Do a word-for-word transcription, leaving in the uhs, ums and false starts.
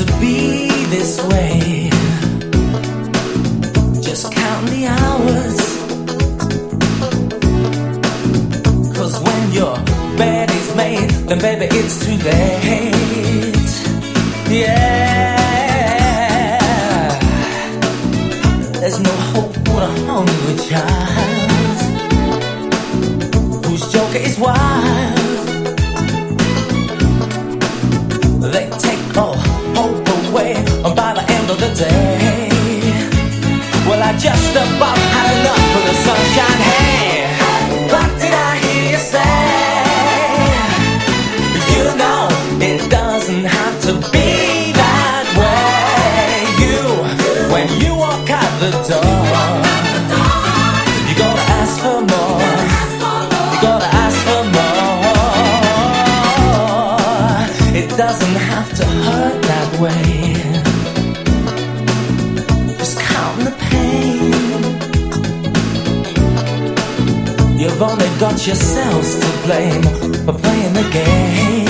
to be this way. Just count the hours, 'cause when your bed is made, then baby it's too late. Yeah, there's no hope for a hungry child whose joker is wild. They take all hope away, and by the end of the day, well, I just about had enough of the sunshine. Hey, what did I hear you say? You know it doesn't have to be that way. You, when you walk out the door, you gotta ask for more. You gotta ask for more. It doesn't have to hurt that way. Just count the pain. You've only got yourselves to blame for playing the game.